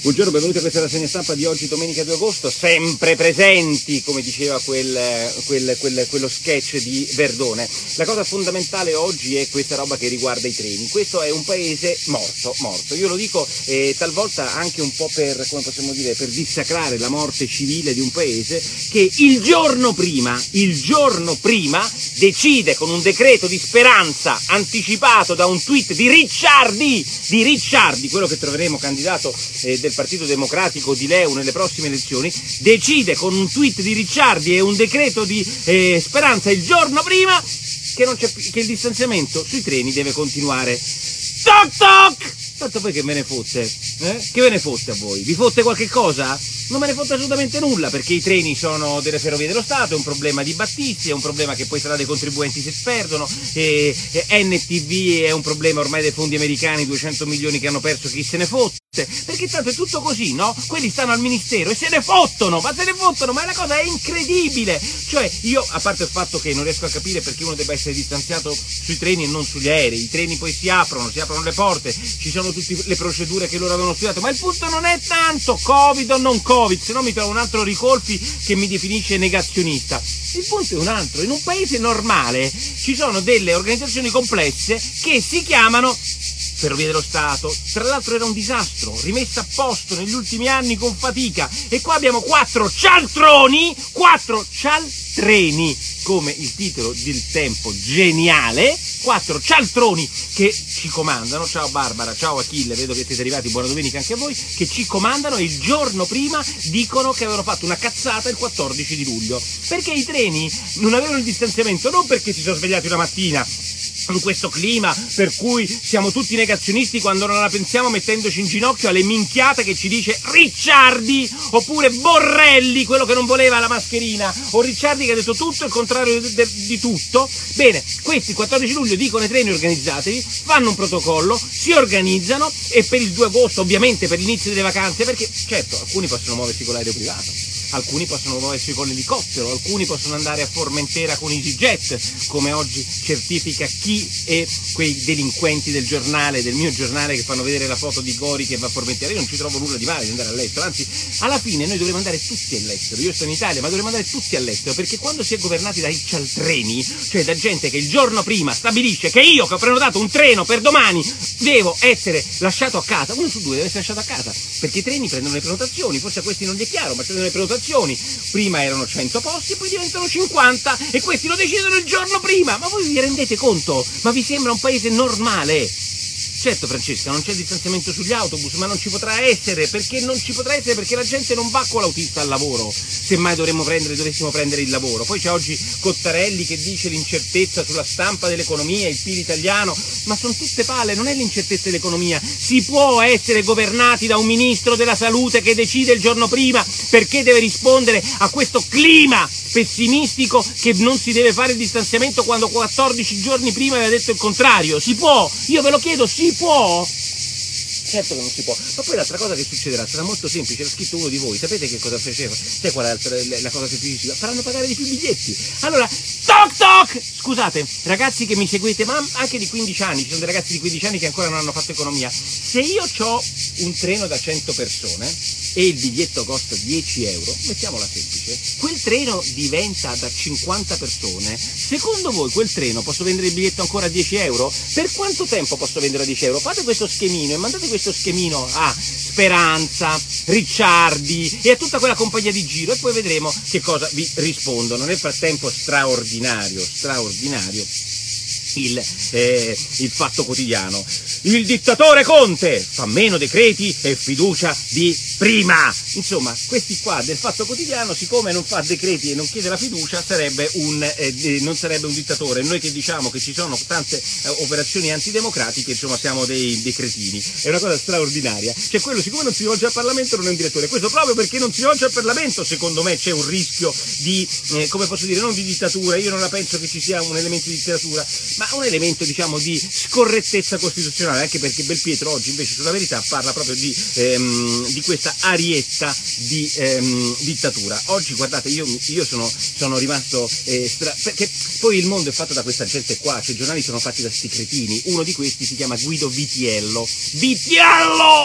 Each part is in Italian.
Buongiorno, benvenuti a questa rassegna stampa di oggi, domenica 2 agosto, sempre presenti, come diceva quello sketch di Verdone. La cosa fondamentale oggi è questa roba che riguarda i treni. Questo è un paese morto. Io lo dico talvolta anche un po' per, come possiamo dire, per dissacrare la morte civile di un paese che il giorno prima decide con un decreto di speranza anticipato da un tweet di Ricciardi, quello che troveremo candidato del Partito Democratico di Leu nelle prossime elezioni, decide con un tweet di Ricciardi e un decreto di speranza il giorno prima che il distanziamento sui treni deve continuare. Toc toc! Tanto poi che me ne fotte? Che ve ne fotte a voi? Vi fotte qualche cosa? Non me ne fotte assolutamente nulla, perché i treni sono delle ferrovie dello Stato, è un problema di Battisti, è un problema che poi sarà dei contribuenti se perdono, NTV è un problema ormai dei fondi americani, 200 milioni che hanno perso, chi se ne fotte, perché tanto è tutto così, no? Quelli stanno al ministero e se ne fottono, ma la cosa è incredibile! Cioè, io, a parte il fatto che non riesco a capire perché uno debba essere distanziato sui treni e non sugli aerei, i treni poi si aprono le porte, ci sono tutte le procedure che loro avevano studiato, ma il punto non è tanto Covid o non Covid, se no mi trovo un altro Ricolfi che mi definisce negazionista. Il punto è un altro: in un paese normale ci sono delle organizzazioni complesse che si chiamano Ferrovie dello Stato, tra l'altro era un disastro, rimessa a posto negli ultimi anni con fatica, e qua abbiamo 4 cialtroni, 4 cialtreni, come il titolo del Tempo geniale, 4 cialtroni che ci comandano. Ciao Barbara, ciao Achille, vedo che siete arrivati, buona domenica anche a voi, che ci comandano e il giorno prima dicono che avevano fatto una cazzata il 14 di luglio, perché i treni non avevano il distanziamento, non perché si sono svegliati una mattina in questo clima per cui siamo tutti negazionisti quando non la pensiamo, mettendoci in ginocchio alle minchiate che ci dice Ricciardi, oppure Borrelli, quello che non voleva la mascherina, o Ricciardi che ha detto tutto il contrario di tutto. Bene, questi 14 luglio dicono ai treni: organizzatevi, fanno un protocollo, si organizzano, e per il 2 agosto, ovviamente per l'inizio delle vacanze, perché certo alcuni possono muoversi con l'aereo privato, alcuni possono muoversi con l'elicottero, alcuni possono andare a Formentera con EasyJet, come oggi certifica chi e quei delinquenti del mio giornale, che fanno vedere la foto di Gori che va a Formentera. Io non ci trovo nulla di male di andare all'estero, anzi alla fine noi dovremmo andare tutti all'estero. Io sto in Italia, ma dovremmo andare tutti all'estero, perché quando si è governati dai cialtreni, cioè da gente che il giorno prima stabilisce che io, che ho prenotato un treno per domani, devo essere lasciato a casa, 1 su 2 deve essere lasciato a casa, perché i treni prendono le prenotazioni, forse a questi non gli è chiaro, ma prendono le prenotazioni, prima erano 100 posti e poi diventano 50, e questi lo decidono il giorno prima. Ma voi vi rendete conto? Ma vi sembra un paese normale? Certo, Francesca, non c'è distanziamento sugli autobus, ma non ci potrà essere, perché perché la gente non va con l'autista al lavoro, semmai dovessimo prendere il lavoro. Poi c'è oggi Cottarelli che dice l'incertezza sulla stampa dell'economia, il PIL italiano, ma sono tutte palle, non è l'incertezza dell'economia. Si può essere governati da un ministro della salute che decide il giorno prima, perché deve rispondere a questo clima pessimistico che non si deve fare il distanziamento quando 14 giorni prima aveva detto il contrario. Si può? Io ve lo chiedo, si può? Certo che non si può. Ma poi l'altra cosa che succederà sarà molto semplice, l'ha scritto uno di voi, sapete che cosa faceva? Sai qual è la cosa semplice? Faranno pagare di più biglietti. Allora, toc toc! Scusate, ragazzi che mi seguite, ma anche di 15 anni, ci sono dei ragazzi di 15 anni che ancora non hanno fatto economia. Se io ho un treno da 100 persone e il biglietto costa 10 euro, mettiamola semplice, quel treno diventa da 50 persone, secondo voi quel treno posso vendere il biglietto ancora a 10 euro? Per quanto tempo posso vendere a 10 euro? Fate questo schemino e mandate questo schemino a Speranza, Ricciardi e a tutta quella compagnia di giro, e poi vedremo che cosa vi rispondono. Nel frattempo straordinario il Fatto Quotidiano. Il dittatore Conte fa meno decreti e fiducia di prima. Insomma, questi qua del Fatto Quotidiano, siccome non fa decreti e non chiede la fiducia, non sarebbe un dittatore. Noi che diciamo che ci sono tante operazioni antidemocratiche, insomma, siamo dei cretini. È una cosa straordinaria. Cioè, quello, siccome non si rivolge al Parlamento, non è un direttore. Questo proprio perché non si rivolge al Parlamento, secondo me c'è un rischio di, come posso dire, non di dittatura. Io non la penso che ci sia un elemento di dittatura, ma un elemento, diciamo, di scorrettezza costituzionale, anche perché Belpietro oggi invece sulla Verità parla proprio di questa arietta di dittatura. Oggi, guardate, io sono rimasto perché poi il mondo è fatto da questa gente qua, cioè i giornali sono fatti da sti cretini. Uno di questi si chiama Guido Vitiello,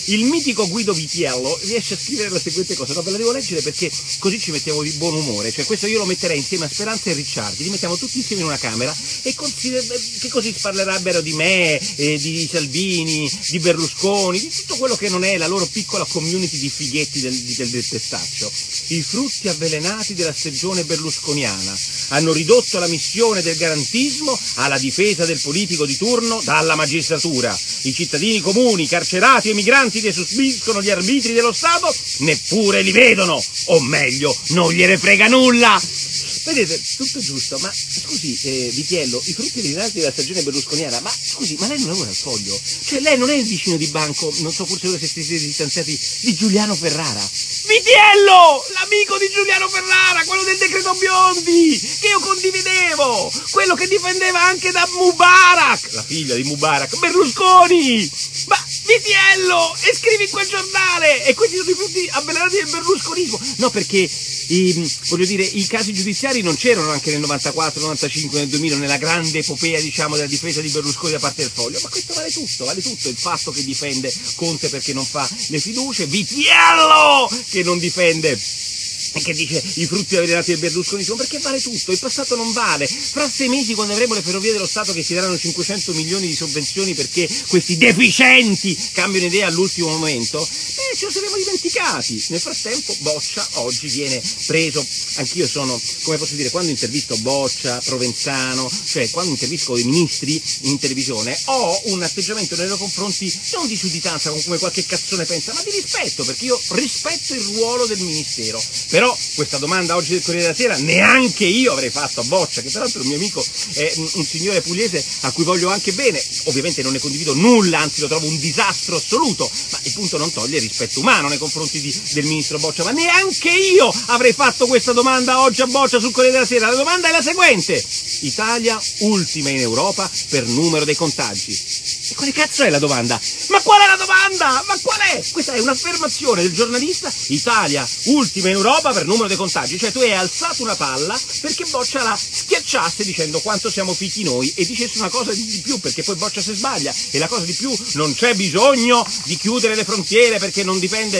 il mitico Guido Vitiello riesce a scrivere la seguente cosa, no, ve la devo leggere perché così ci mettiamo di buon umore, cioè questo io lo metterei insieme a Speranza e Ricciardi, li mettiamo tutti insieme in una camera e che così parlerebbero di me, di Salvini, di Berlusconi, di tutto quello che non è la loro piccola community di fighetti del testaccio. I frutti avvelenati della stagione berlusconiana hanno ridotto la missione del garantismo alla difesa del politico di turno dalla magistratura. I cittadini comuni, i carcerati e i migranti che subiscono gli arbitri dello Stato neppure li vedono, o meglio, non gliene frega nulla. Vedete, tutto giusto, ma scusi, Vitiello, i frutti avvelenati della stagione berlusconiana, ma scusi, ma lei non lavora al Foglio? Cioè lei non è il vicino di banco, non so, forse ora se siete distanziati, di Giuliano Ferrara? Vitiello, l'amico di Giuliano Ferrara, quello del decreto Biondi, che io condividevo, quello che difendeva anche da Mubarak, la figlia di Mubarak, Berlusconi, ma Vitiello, e scrivi in quel giornale, e questi sono i frutti avvelenati del berlusconismo, no perché, voglio dire, i casi giudiziari non c'erano anche nel 94, 95, nel 2000, nella grande epopea, diciamo, della difesa di Berlusconi da parte del Foglio, ma questo vale tutto, il fatto che difende Conte perché non fa le fiducie, Vitiello che non difende e che dice i frutti avvelenati del berlusconismo, perché vale tutto, il passato non vale. Fra 6 mesi, quando avremo le ferrovie dello Stato che si daranno 500 milioni di sovvenzioni perché questi deficienti cambiano idea all'ultimo momento, ce lo saremo dimenticati. Nel frattempo Boccia oggi viene preso, anch'io sono, come posso dire, quando intervisto Boccia, Provenzano, cioè quando intervisto i ministri in televisione, ho un atteggiamento nei loro confronti non di sudditanza come qualche cazzone pensa, ma di rispetto, perché io rispetto il ruolo del ministero. Però questa domanda oggi del Corriere della Sera neanche io avrei fatto a Boccia, che peraltro è un mio amico, è un signore pugliese a cui voglio anche bene, ovviamente non ne condivido nulla, anzi lo trovo un disastro assoluto, ma il punto non toglie il rispetto umano nei confronti del ministro Boccia, ma neanche io avrei fatto questa domanda oggi a Boccia sul Corriere della Sera. La domanda è la seguente: Italia ultima in Europa per numero dei contagi. E quale cazzo è la domanda? Ma qual è la domanda? Ma qual è? Questa è un'affermazione del giornalista, Italia ultima in Europa per numero dei contagi, cioè tu hai alzato una palla perché Boccia la schiacciasse dicendo quanto siamo fichi noi e dicesse una cosa di più, perché poi Boccia si sbaglia, e la cosa di più, non c'è bisogno di chiudere le frontiere perché non dipende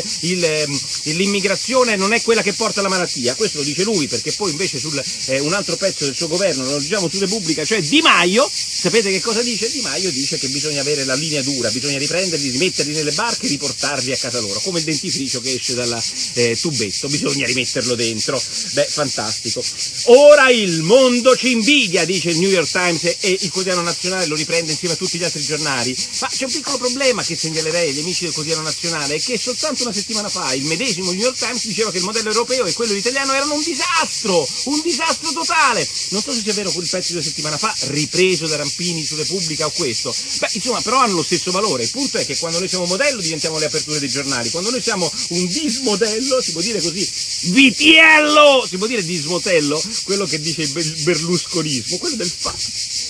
l'immigrazione, non è quella che porta la malattia, questo lo dice lui, perché poi invece sul un altro pezzo del suo governo, lo leggiamo su Repubblica, cioè Di Maio, sapete che cosa dice? Di Maio dice che bisogna avere la linea dura, bisogna riprenderli, rimetterli nelle barche e riportarli a casa loro, come il dentifricio che esce dal tubetto, bisogna rimetterlo dentro. Beh, fantastico. Ora il mondo ci invidia, dice il New York Times, e il Quotidiano Nazionale lo riprende insieme a tutti gli altri giornali, ma c'è un piccolo problema che segnalerei agli amici del Quotidiano Nazionale, è che soltanto una settimana fa il medesimo New York Times diceva che il modello europeo e quello italiano erano un disastro totale. Non so se sia vero quel pezzo di una settimana fa, ripreso da Rampini su Repubblica o questo, beh, insomma, però hanno lo stesso valore. Il punto è che quando noi siamo modello diventiamo le aperture dei giornali, quando noi siamo un dismodello, si può dire così, Vitiello, si può dire dismotello, quello che dice il berlusconismo, quello del fatto.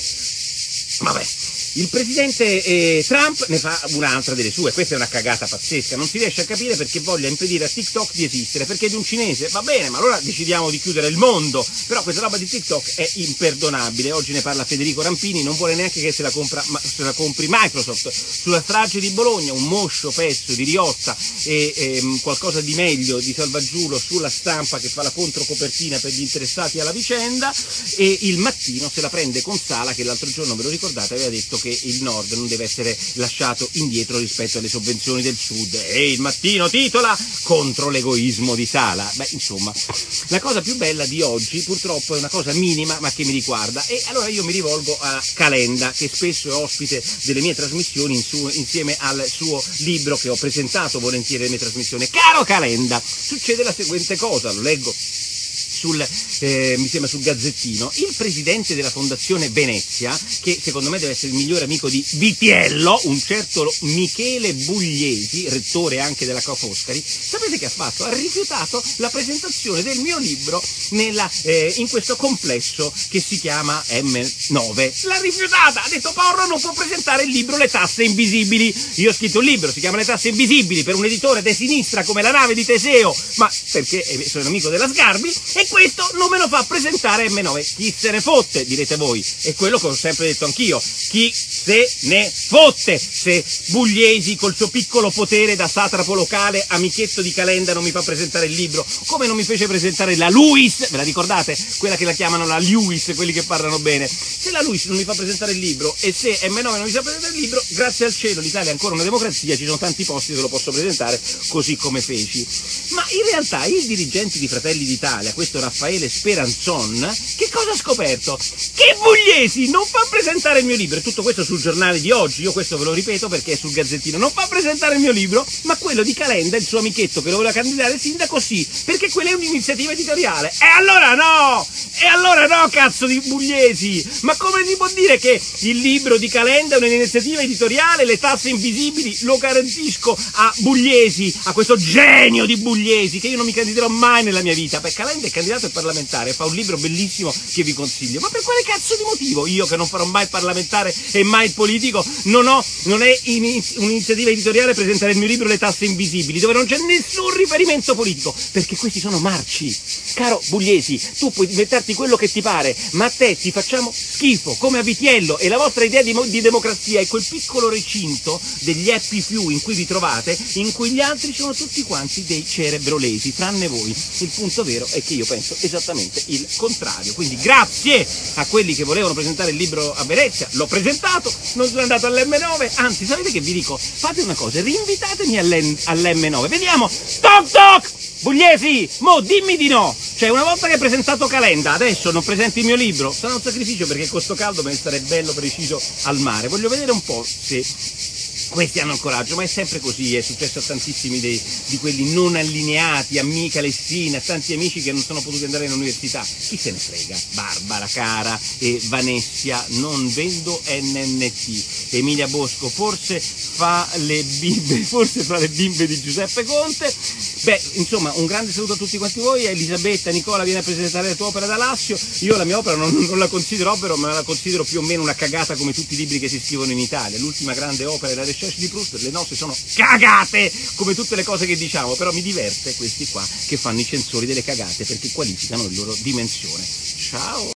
Vabbè. Il presidente Trump ne fa un'altra delle sue, questa è una cagata pazzesca, non si riesce a capire perché voglia impedire a TikTok di esistere, perché è di un cinese, va bene, ma allora decidiamo di chiudere il mondo, però questa roba di TikTok è imperdonabile, oggi ne parla Federico Rampini, non vuole neanche che se la compri Microsoft, sulla strage di Bologna, un moscio pezzo di Riotta e qualcosa di meglio di Salvaggiulo sulla Stampa che fa la controcopertina per gli interessati alla vicenda, e il Mattino se la prende con Sala che l'altro giorno, ve lo ricordate, aveva detto che il Nord non deve essere lasciato indietro rispetto alle sovvenzioni del Sud, e il Mattino titola contro l'egoismo di Sala. Beh, insomma, la cosa più bella di oggi purtroppo è una cosa minima ma che mi riguarda, e allora io mi rivolgo a Calenda, che spesso è ospite delle mie trasmissioni insieme al suo libro che ho presentato volentieri nelle mie trasmissioni. Caro Calenda, succede la seguente cosa, lo leggo mi sembra sul Gazzettino, il presidente della Fondazione Venezia, che secondo me deve essere il migliore amico di Vitiello, un certo Michele Bugliesi, rettore anche della Ca' Foscari, sapete che ha fatto? Ha rifiutato la presentazione del mio libro in questo complesso che si chiama M9. L'ha rifiutata, ha detto Porro non può presentare il libro Le tasse invisibili. Io ho scritto un libro, si chiama Le tasse invisibili, per un editore de sinistra come la nave di Teseo, ma perché sono amico della Sgarbi, e questo non me lo fa presentare M9. Chi se ne fotte, direte voi, è quello che dico, ho sempre detto anch'io, chi se ne fotte se Bugliesi col suo piccolo potere da satrapo locale, amichetto di Calenda, non mi fa presentare il libro, come non mi fece presentare la Luis, ve la ricordate? Quella che la chiamano la Lewis, quelli che parlano bene. Se la Luis non mi fa presentare il libro e se M9 non mi fa presentare il libro, grazie al cielo l'Italia è ancora una democrazia, ci sono tanti posti dove lo posso presentare, così come feci. Ma in realtà il dirigente di Fratelli d'Italia, questo Raffaele Speranzon, che cosa ha scoperto? Che Bugliesi non fa presentare il mio libro, e tutto questo sul giornale di oggi, io questo ve lo ripeto perché è sul Gazzettino, non fa presentare il mio libro, ma quello di Calenda, il suo amichetto che lo voleva candidare sindaco, sì, perché quella è un'iniziativa editoriale. E allora no, cazzo di Bugliesi, ma come si può dire che il libro di Calenda è un'iniziativa editoriale, le tasse invisibili, lo garantisco a Bugliesi, a questo genio di Bugliesi, che io non mi candiderò mai nella mia vita, perché Calenda è candidato a parlamentare, fa un libro bellissimo che vi consiglio, ma per quale cazzo di motivo? Io che non farò mai il parlamentare e mai il politico, non è un'iniziativa editoriale presentare il mio libro Le tasse invisibili, dove non c'è nessun riferimento politico, perché questi sono marci. Caro Bugliesi, tu puoi inventarti quello che ti pare, ma a te ti facciamo schifo, come a Vitiello, e la vostra idea di democrazia è quel piccolo recinto degli happy few in cui vi trovate, in cui gli altri sono tutti quanti dei cerebrolesi, tranne voi. Il punto vero è che io penso esattamente il contrario, quindi grazie a quelli che volevano presentare il libro a Venezia, l'ho presentato, non sono andato all'M9, anzi sapete che vi dico, fate una cosa, rinvitatemi all'M9, vediamo, toc toc! Bugliesi, mo dimmi di no! Cioè, una volta che hai presentato Calenda, adesso non presenti il mio libro? Sarà un sacrificio perché con sto caldo me ne stare bello preciso al mare. Voglio vedere un po' se questi hanno il coraggio, ma è sempre così, è successo a tantissimi di quelli non allineati, a Mica Lessina, a tanti amici che non sono potuti andare in università. Chi se ne frega? Barbara Cara e Vanessia, non vendo NNT. Emilia Bosco, forse fa le bimbe di Giuseppe Conte. Beh, insomma, un grande saluto a tutti quanti voi. Elisabetta, Nicola, viene a presentare la tua opera da Lassio. Io la mia opera non la considero opera, ma la considero più o meno una cagata come tutti i libri che si scrivono in Italia. L'ultima grande opera è la Recherche di Proust, le nostre sono cagate, come tutte le cose che diciamo, però mi diverte questi qua che fanno i censori delle cagate perché qualificano la loro dimensione. Ciao!